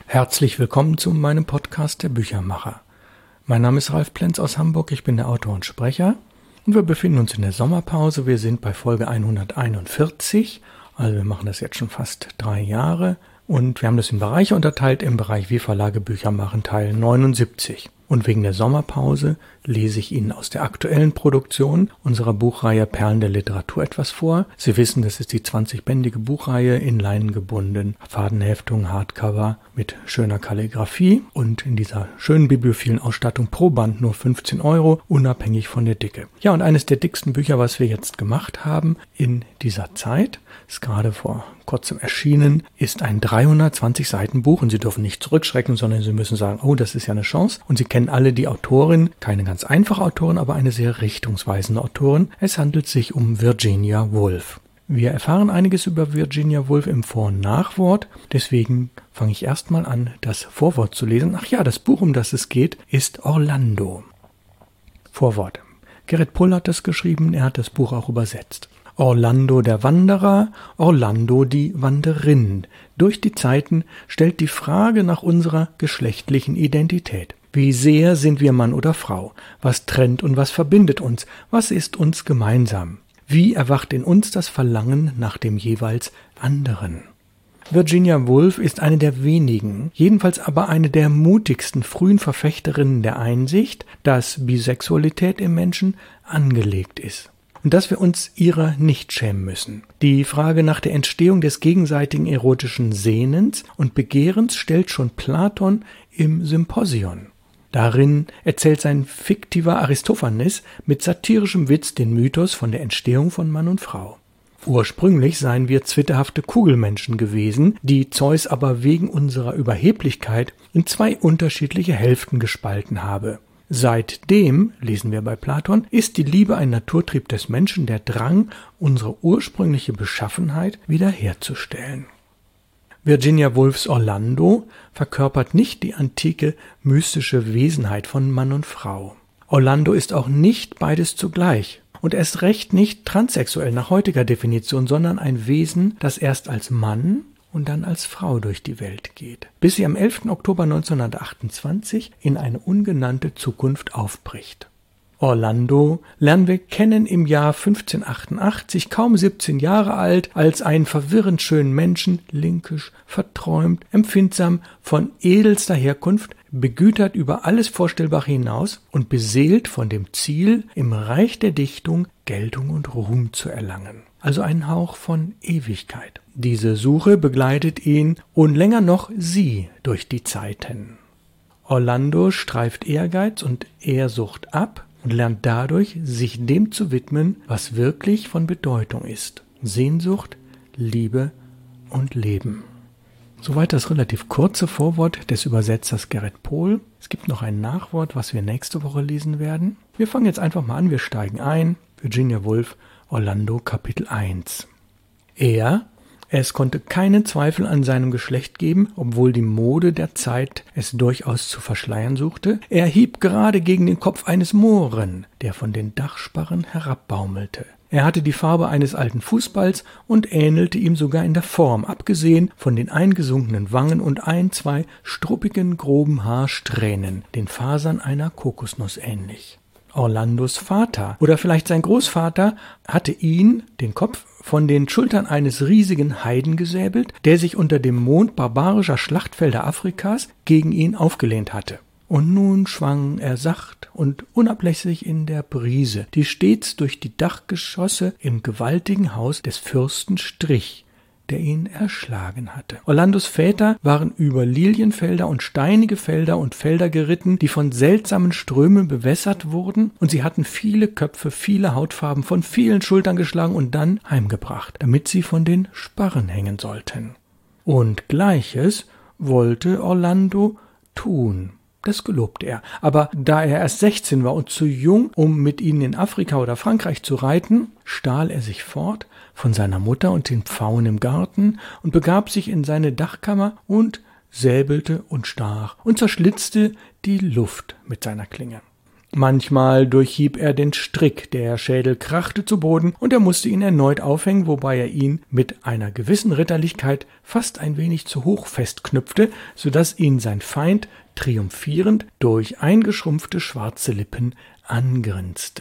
Herzlich willkommen zu meinem Podcast Der Büchermacher. Mein Name ist Ralf Plenz aus Hamburg, ich bin der Autor und Sprecher und wir befinden uns in der Sommerpause. Wir sind bei Folge 141, also wir machen das jetzt schon fast 3 Jahre und wir haben das in Bereiche unterteilt, im Bereich Wie Verlage Bücher machen, Teil 79. Und wegen der Sommerpause lese ich Ihnen aus der aktuellen Produktion unserer Buchreihe Perlen der Literatur etwas vor. Sie wissen, das ist die 20-bändige Buchreihe in Leinen gebunden, Fadenheftung, Hardcover mit schöner Kalligrafie und in dieser schönen bibliophilen Ausstattung pro Band nur 15 €, unabhängig von der Dicke. Ja, und eines der dicksten Bücher, was wir jetzt gemacht haben in dieser Zeit, ist gerade vor kurzem erschienen, ist ein 320 Seiten Buch und Sie dürfen nicht zurückschrecken, sondern Sie müssen sagen, oh, das ist ja eine Chance. Und Sie kennen alle die Autorin, keine ganz einfache Autorin, aber eine sehr richtungsweisende Autorin. Es handelt sich um Virginia Woolf. Wir erfahren einiges über Virginia Woolf im Vor- und Nachwort, deswegen fange ich erstmal an, das Vorwort zu lesen. Ach ja, das Buch, um das es geht, ist Orlando. Vorwort. Gerrit Pohl hat das geschrieben, er hat das Buch auch übersetzt. Orlando der Wanderer, Orlando die Wanderin. Durch die Zeiten stellt die Frage nach unserer geschlechtlichen Identität. Wie sehr sind wir Mann oder Frau? Was trennt und was verbindet uns? Was ist uns gemeinsam? Wie erwacht in uns das Verlangen nach dem jeweils anderen? Virginia Woolf ist eine der wenigen, jedenfalls aber eine der mutigsten frühen Verfechterinnen der Einsicht, dass Bisexualität im Menschen angelegt ist. Und dass wir uns ihrer nicht schämen müssen. Die Frage nach der Entstehung des gegenseitigen erotischen Sehnens und Begehrens stellt schon Platon im Symposion. Darin erzählt sein fiktiver Aristophanes mit satirischem Witz den Mythos von der Entstehung von Mann und Frau. Ursprünglich seien wir zwitterhafte Kugelmenschen gewesen, die Zeus aber wegen unserer Überheblichkeit in 2 unterschiedliche Hälften gespalten habe. Seitdem, lesen wir bei Platon, ist die Liebe ein Naturtrieb des Menschen, der Drang, unsere ursprüngliche Beschaffenheit wiederherzustellen. Virginia Woolfs Orlando verkörpert nicht die antike mystische Wesenheit von Mann und Frau. Orlando ist auch nicht beides zugleich und erst recht nicht transsexuell nach heutiger Definition, sondern ein Wesen, das erst als Mann und dann als Frau durch die Welt geht, bis sie am 11. Oktober 1928 in eine ungenannte Zukunft aufbricht. Orlando lernen wir kennen im Jahr 1588, kaum 17 Jahre alt, als einen verwirrend schönen Menschen, linkisch, verträumt, empfindsam, von edelster Herkunft, begütert über alles Vorstellbare hinaus und beseelt von dem Ziel, im Reich der Dichtung Geltung und Ruhm zu erlangen. Also ein Hauch von Ewigkeit. Diese Suche begleitet ihn und länger noch sie durch die Zeiten. Orlando streift Ehrgeiz und Ehrsucht ab und lernt dadurch, sich dem zu widmen, was wirklich von Bedeutung ist. Sehnsucht, Liebe und Leben. Soweit das relativ kurze Vorwort des Übersetzers Gerrit Pohl. Es gibt noch ein Nachwort, was wir nächste Woche lesen werden. Wir fangen jetzt einfach mal an, wir steigen ein. Virginia Woolf, Orlando, Kapitel 1. Es konnte keinen Zweifel an seinem Geschlecht geben, obwohl die Mode der Zeit es durchaus zu verschleiern suchte. Er hieb gerade gegen den Kopf eines Mohren, der von den Dachsparren herabbaumelte. Er hatte die Farbe eines alten Fußballs und ähnelte ihm sogar in der Form, abgesehen von den eingesunkenen Wangen und 2 struppigen, groben Haarsträhnen, den Fasern einer Kokosnuss ähnlich. Orlandos Vater oder vielleicht sein Großvater hatte ihn, den Kopf, von den Schultern eines riesigen Heiden gesäbelt, der sich unter dem Mond barbarischer Schlachtfelder Afrikas gegen ihn aufgelehnt hatte. Und nun schwang er sacht und unablässig in der Brise, die stets durch die Dachgeschosse im gewaltigen Haus des Fürsten strich, der ihn erschlagen hatte. Orlandos Väter waren über Lilienfelder und steinige Felder und Felder geritten, die von seltsamen Strömen bewässert wurden, und sie hatten viele Köpfe, viele Hautfarben von vielen Schultern geschlagen und dann heimgebracht, damit sie von den Sparren hängen sollten. Und Gleiches wollte Orlando tun. Das gelobte er. Aber da er erst 16 war und zu jung, um mit ihnen in Afrika oder Frankreich zu reiten, stahl er sich fort von seiner Mutter und den Pfauen im Garten und begab sich in seine Dachkammer und säbelte und stach und zerschlitzte die Luft mit seiner Klinge. Manchmal durchhieb er den Strick, der Schädel krachte zu Boden und er musste ihn erneut aufhängen, wobei er ihn mit einer gewissen Ritterlichkeit fast ein wenig zu hoch festknüpfte, sodass ihn sein Feind triumphierend durch eingeschrumpfte schwarze Lippen angrinste.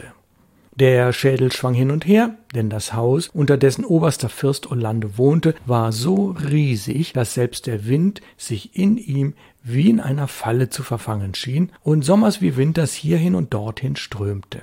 Der Schädel schwang hin und her, denn das Haus, unter dessen oberster Fürst Orlando wohnte, war so riesig, dass selbst der Wind sich in ihm wie in einer Falle zu verfangen schien und sommers wie winters hierhin und dorthin strömte.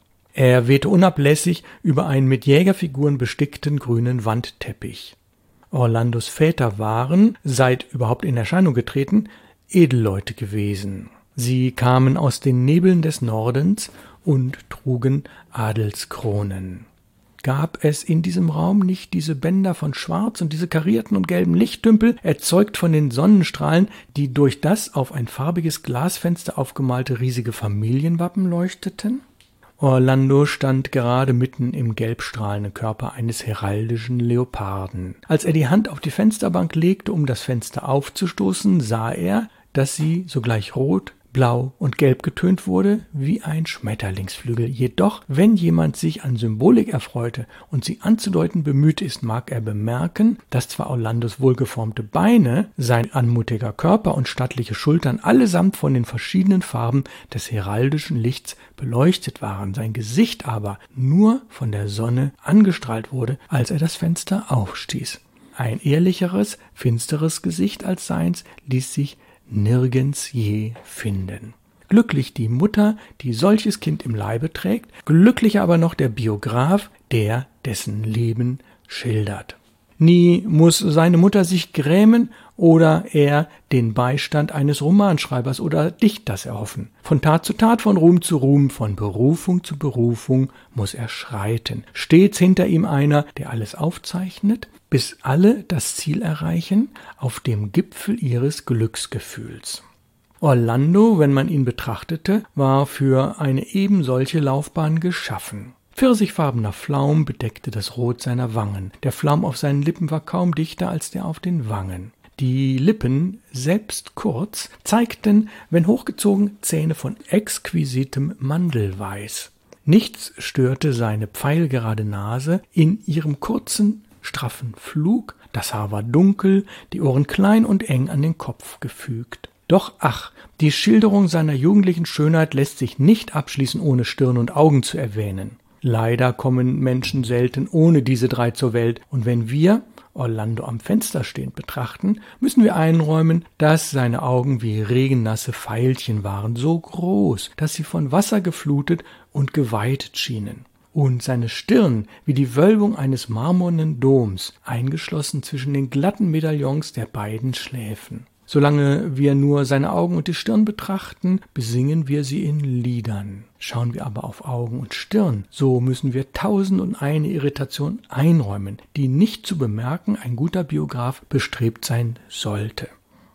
Er wehte unablässig über einen mit Jägerfiguren bestickten grünen Wandteppich. Orlandos Väter waren, seit überhaupt in Erscheinung getreten, Edelleute gewesen. Sie kamen aus den Nebeln des Nordens und trugen Adelskronen. Gab es in diesem Raum nicht diese Bänder von Schwarz und diese karierten und gelben Lichttümpel, erzeugt von den Sonnenstrahlen, die durch das auf ein farbiges Glasfenster aufgemalte riesige Familienwappen leuchteten? Orlando stand gerade mitten im gelbstrahlenden Körper eines heraldischen Leoparden. Als er die Hand auf die Fensterbank legte, um das Fenster aufzustoßen, sah er, dass sie sogleich rot, blau und gelb getönt wurde wie ein Schmetterlingsflügel. Jedoch, wenn jemand sich an Symbolik erfreute und sie anzudeuten bemüht ist, mag er bemerken, dass zwar Orlandos wohlgeformte Beine, sein anmutiger Körper und stattliche Schultern allesamt von den verschiedenen Farben des heraldischen Lichts beleuchtet waren, sein Gesicht aber nur von der Sonne angestrahlt wurde, als er das Fenster aufstieß. Ein ehrlicheres, finsteres Gesicht als seins ließ sich nirgends je finden. Glücklich die Mutter, die solches Kind im Leibe trägt, glücklicher aber noch der Biograf, der dessen Leben schildert. Nie muss seine Mutter sich grämen oder er den Beistand eines Romanschreibers oder Dichters erhoffen. Von Tat zu Tat, von Ruhm zu Ruhm, von Berufung zu Berufung muss er schreiten. Stets hinter ihm einer, der alles aufzeichnet, bis alle das Ziel erreichen, auf dem Gipfel ihres Glücksgefühls. Orlando, wenn man ihn betrachtete, war für eine ebensolche Laufbahn geschaffen. Pfirsichfarbener Flaum bedeckte das Rot seiner Wangen. Der Flaum auf seinen Lippen war kaum dichter als der auf den Wangen. Die Lippen, selbst kurz, zeigten, wenn hochgezogen, Zähne von exquisitem Mandelweiß. Nichts störte seine pfeilgerade Nase in ihrem kurzen, straffen Flug, das Haar war dunkel, die Ohren klein und eng an den Kopf gefügt. Doch ach, die Schilderung seiner jugendlichen Schönheit lässt sich nicht abschließen, ohne Stirn und Augen zu erwähnen. Leider kommen Menschen selten ohne diese drei zur Welt, und wenn wir Orlando am Fenster stehend betrachten, müssen wir einräumen, dass seine Augen wie regennasse Veilchen waren, so groß, dass sie von Wasser geflutet und geweitet schienen. Und seine Stirn wie die Wölbung eines marmornen Doms, eingeschlossen zwischen den glatten Medaillons der beiden Schläfen. Solange wir nur seine Augen und die Stirn betrachten, besingen wir sie in Liedern. Schauen wir aber auf Augen und Stirn, so müssen wir 1001 Irritation einräumen, die nicht zu bemerken ein guter Biograf bestrebt sein sollte.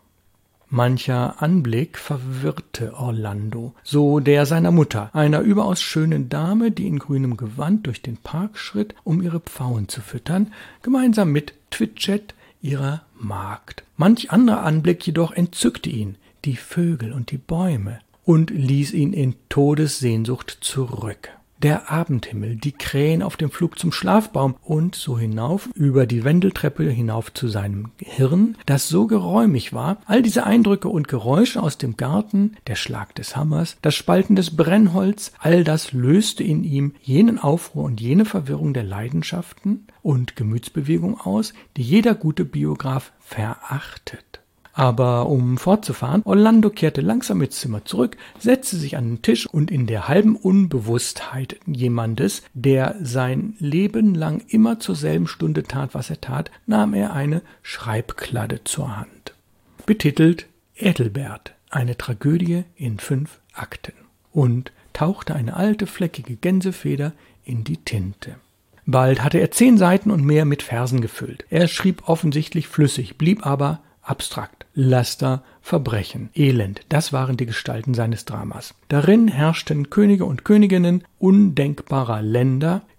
Mancher Anblick verwirrte Orlando, so der seiner Mutter, einer überaus schönen Dame, die in grünem Gewand durch den Park schritt, um ihre Pfauen zu füttern, gemeinsam mit Twitchett, ihrer Magd. Manch anderer Anblick jedoch entzückte ihn, die Vögel und die Bäume, und ließ ihn in Todessehnsucht zurück. Der Abendhimmel, die Krähen auf dem Flug zum Schlafbaum und so hinauf über die Wendeltreppe hinauf zu seinem Hirn, das so geräumig war, all diese Eindrücke und Geräusche aus dem Garten, der Schlag des Hammers, das Spalten des Brennholz, all das löste in ihm jenen Aufruhr und jene Verwirrung der Leidenschaften und Gemütsbewegung aus, die jeder gute Biograf verachtet. Aber um fortzufahren, Orlando kehrte langsam ins Zimmer zurück, setzte sich an den Tisch und in der halben Unbewusstheit jemandes, der sein Leben lang immer zur selben Stunde tat, was er tat, nahm er eine Schreibkladde zur Hand. Betitelt Ethelbert, eine Tragödie in 5 Akten, und tauchte eine alte, fleckige Gänsefeder in die Tinte. Bald hatte er 10 Seiten und mehr mit Versen gefüllt. Er schrieb offensichtlich flüssig, blieb aber abstrakt. Laster, Verbrechen, Elend, das waren die Gestalten seines Dramas. Darin herrschten Könige und Königinnen undenkbarer Länder,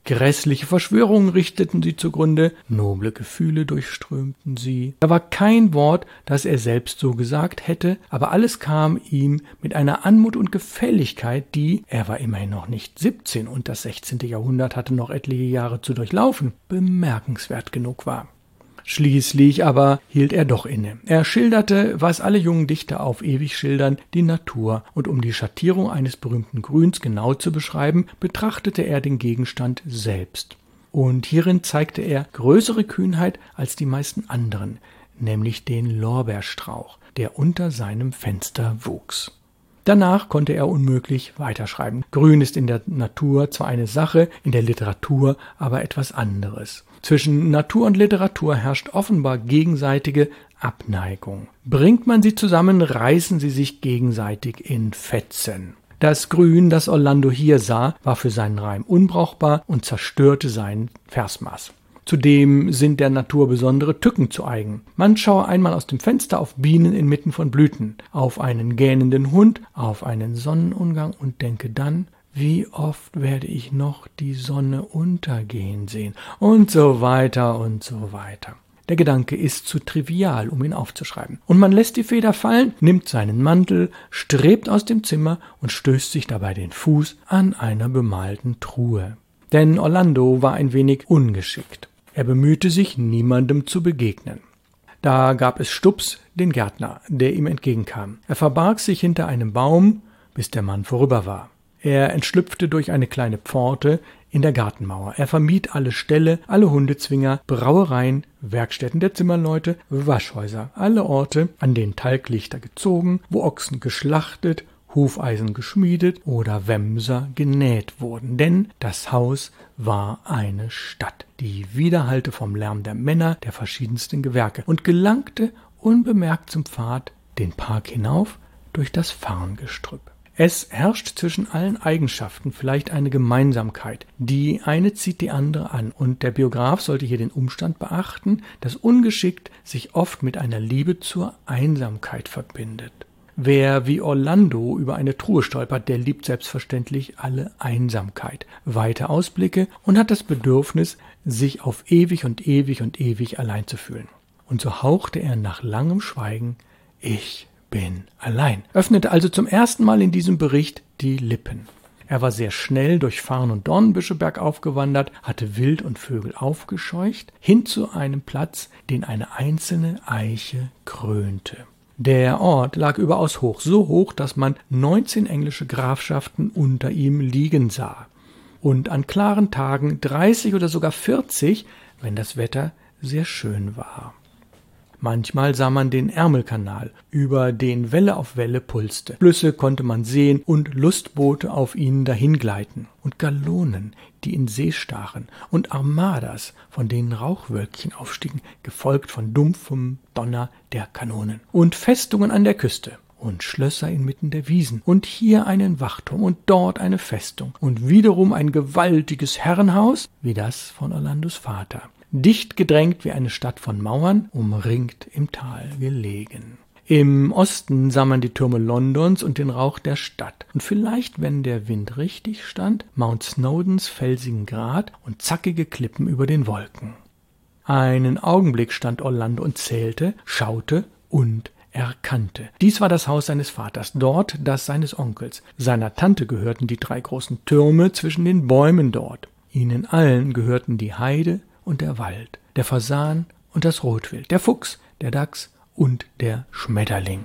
Grässliche Verschwörungen richteten sie zugrunde, noble Gefühle durchströmten sie. Da war kein Wort, das er selbst so gesagt hätte, aber alles kam ihm mit einer Anmut und Gefälligkeit, die, er war immerhin noch nicht 17 und das 16. Jahrhundert hatte noch etliche Jahre zu durchlaufen, bemerkenswert genug war. Schließlich aber hielt er doch inne. Er schilderte, was alle jungen Dichter auf ewig schildern, die Natur, und um die Schattierung eines berühmten Grüns genau zu beschreiben, betrachtete er den Gegenstand selbst. Und hierin zeigte er größere Kühnheit als die meisten anderen, nämlich den Lorbeerstrauch, der unter seinem Fenster wuchs. Danach konnte er unmöglich weiterschreiben. Grün ist in der Natur zwar eine Sache, in der Literatur aber etwas anderes. Zwischen Natur und Literatur herrscht offenbar gegenseitige Abneigung. Bringt man sie zusammen, reißen sie sich gegenseitig in Fetzen. Das Grün, das Orlando hier sah, war für seinen Reim unbrauchbar und zerstörte sein Versmaß. Zudem sind der Natur besondere Tücken zu eigen. Man schaue einmal aus dem Fenster auf Bienen inmitten von Blüten, auf einen gähnenden Hund, auf einen Sonnenuntergang und denke dann, wie oft werde ich noch die Sonne untergehen sehen und so weiter und so weiter. Der Gedanke ist zu trivial, um ihn aufzuschreiben. Und man lässt die Feder fallen, nimmt seinen Mantel, strebt aus dem Zimmer und stößt sich dabei den Fuß an einer bemalten Truhe. Denn Orlando war ein wenig ungeschickt. Er bemühte sich, niemandem zu begegnen. Da gab es Stubbs, den Gärtner, der ihm entgegenkam. Er verbarg sich hinter einem Baum, bis der Mann vorüber war. Er entschlüpfte durch eine kleine Pforte in der Gartenmauer. Er vermied alle Ställe, alle Hundezwinger, Brauereien, Werkstätten der Zimmerleute, Waschhäuser, alle Orte, an denen Talglichter gezogen, wo Ochsen geschlachtet, Hufeisen geschmiedet oder Wämser genäht wurden, denn das Haus war eine Stadt, die widerhallte vom Lärm der Männer der verschiedensten Gewerke und gelangte unbemerkt zum Pfad den Park hinauf durch das Farngestrüpp. Es herrscht zwischen allen Eigenschaften vielleicht eine Gemeinsamkeit. Die eine zieht die andere an, und der Biograf sollte hier den Umstand beachten, dass Ungeschickt sich oft mit einer Liebe zur Einsamkeit verbindet. Wer wie Orlando über eine Truhe stolpert, der liebt selbstverständlich alle Einsamkeit, weite Ausblicke und hat das Bedürfnis, sich auf ewig und ewig und ewig allein zu fühlen. Und so hauchte er nach langem Schweigen: Ich bin allein, öffnete also zum ersten Mal in diesem Bericht die Lippen. Er war sehr schnell durch Farn- und Dornbüsche bergauf gewandert, hatte Wild und Vögel aufgescheucht, hin zu einem Platz, den eine einzelne Eiche krönte. Der Ort lag überaus hoch, so hoch, dass man 19 englische Grafschaften unter ihm liegen sah. Und an klaren Tagen 30 oder sogar 40, wenn das Wetter sehr schön war. Manchmal sah man den Ärmelkanal, über den Welle auf Welle pulste. Flüsse konnte man sehen und Lustboote auf ihnen dahingleiten und Gallonen, die in See stachen, und Armadas, von denen Rauchwölkchen aufstiegen, gefolgt von dumpfem Donner der Kanonen. Und Festungen an der Küste und Schlösser inmitten der Wiesen und hier einen Wachturm und dort eine Festung und wiederum ein gewaltiges Herrenhaus, wie das von Orlandos Vater. Dicht gedrängt wie eine Stadt von Mauern, umringt im Tal gelegen. Im Osten sah man die Türme Londons und den Rauch der Stadt und vielleicht, wenn der Wind richtig stand, Mount Snowdons felsigen Grat und zackige Klippen über den Wolken. Einen Augenblick stand Orlando und zählte, schaute und erkannte. Dies war das Haus seines Vaters, dort das seines Onkels. Seiner Tante gehörten die 3 großen Türme zwischen den Bäumen dort. Ihnen allen gehörten die Heide und der Wald, der Fasan und das Rotwild, der Fuchs, der Dachs und der Schmetterling.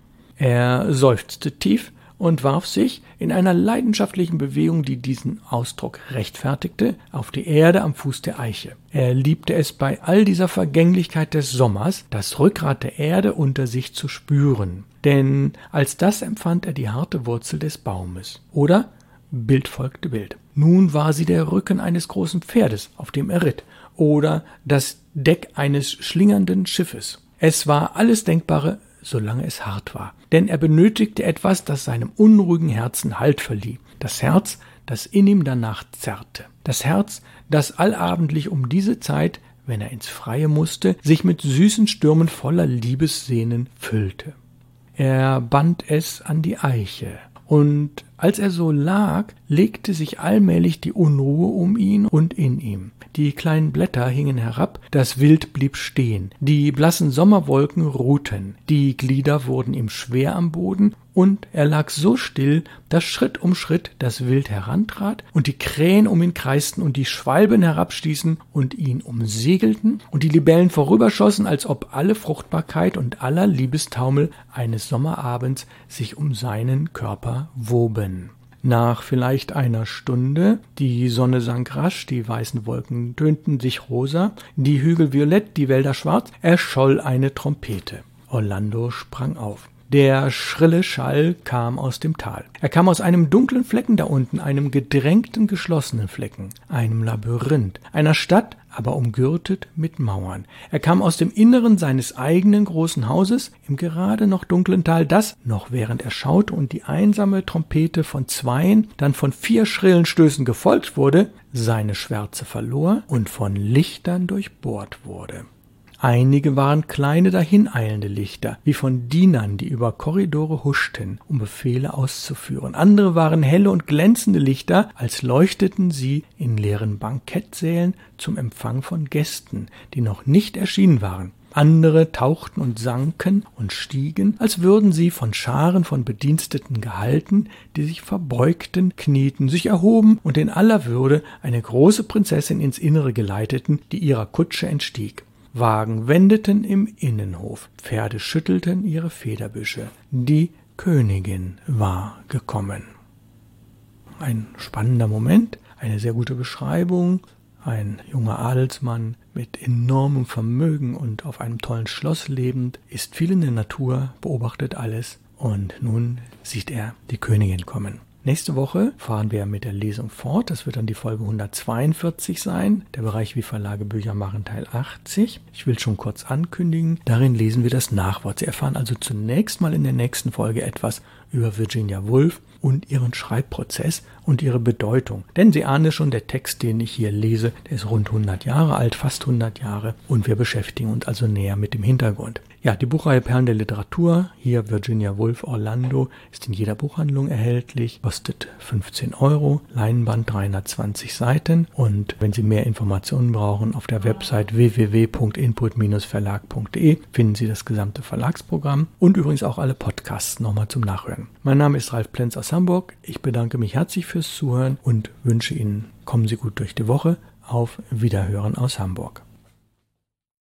Er seufzte tief und warf sich in einer leidenschaftlichen Bewegung, die diesen Ausdruck rechtfertigte, auf die Erde am Fuß der Eiche. Er liebte es, bei all dieser Vergänglichkeit des Sommers das Rückgrat der Erde unter sich zu spüren, denn als das empfand er die harte Wurzel des Baumes. Oder Bild folgte Bild. Nun war sie der Rücken eines großen Pferdes, auf dem er ritt, oder das Deck eines schlingernden Schiffes. Es war alles Denkbare, solange es hart war. Denn er benötigte etwas, das seinem unruhigen Herzen Halt verlieh. Das Herz, das in ihm danach zerrte. Das Herz, das allabendlich um diese Zeit, wenn er ins Freie musste, sich mit süßen Stürmen voller Liebessehnen füllte. Er band es an die Eiche Und als er so lag, legte sich allmählich die Unruhe um ihn und in ihm. Die kleinen Blätter hingen herab, das Wild blieb stehen, die blassen Sommerwolken ruhten, die Glieder wurden ihm schwer am Boden, und er lag so still, dass Schritt um Schritt das Wild herantrat und die Krähen um ihn kreisten und die Schwalben herabstießen und ihn umsegelten und die Libellen vorüberschossen, als ob alle Fruchtbarkeit und aller Liebestaumel eines Sommerabends sich um seinen Körper woben. Nach vielleicht einer Stunde, die Sonne sank rasch, die weißen Wolken tönten sich rosa, die Hügel violett, die Wälder schwarz, erscholl eine Trompete. Orlando sprang auf. Der schrille Schall kam aus dem Tal. Er kam aus einem dunklen Flecken da unten, einem gedrängten, geschlossenen Flecken, einem Labyrinth, einer Stadt, aber umgürtet mit Mauern. Er kam aus dem Inneren seines eigenen großen Hauses, im gerade noch dunklen Tal, das, noch während er schaute und die einsame Trompete von 2, dann von 4 schrillen Stößen gefolgt wurde, seine Schwärze verlor und von Lichtern durchbohrt wurde. Einige waren kleine dahineilende Lichter, wie von Dienern, die über Korridore huschten, um Befehle auszuführen. Andere waren helle und glänzende Lichter, als leuchteten sie in leeren Bankettsälen zum Empfang von Gästen, die noch nicht erschienen waren. Andere tauchten und sanken und stiegen, als würden sie von Scharen von Bediensteten gehalten, die sich verbeugten, knieten, sich erhoben und in aller Würde eine große Prinzessin ins Innere geleiteten, die ihrer Kutsche entstieg. Wagen wendeten im Innenhof, Pferde schüttelten ihre Federbüsche. Die Königin war gekommen. Ein spannender Moment, eine sehr gute Beschreibung. Ein junger Adelsmann mit enormem Vermögen und auf einem tollen Schloss lebend, ist viel in der Natur, beobachtet alles und nun sieht er die Königin kommen. Nächste Woche fahren wir mit der Lesung fort. Das wird dann die Folge 142 sein, der Bereich Wie Verlage Bücher machen, Teil 80. Ich will schon kurz ankündigen, darin lesen wir das Nachwort. Sie erfahren also zunächst mal in der nächsten Folge etwas über Virginia Woolf und ihren Schreibprozess und ihre Bedeutung. Denn Sie ahnen schon, der Text, den ich hier lese, der ist rund 100 Jahre alt, fast 100 Jahre, und wir beschäftigen uns also näher mit dem Hintergrund. Ja, die Buchreihe Perlen der Literatur, hier Virginia Woolf Orlando, ist in jeder Buchhandlung erhältlich, kostet 15 €, Leinenband 320 Seiten, und wenn Sie mehr Informationen brauchen, auf der Website www.input-verlag.de finden Sie das gesamte Verlagsprogramm und übrigens auch alle Podcasts nochmal zum Nachhören. Mein Name ist Ralf Plenz aus Hamburg, ich bedanke mich herzlich fürs Zuhören und wünsche Ihnen, kommen Sie gut durch die Woche, auf Wiederhören aus Hamburg.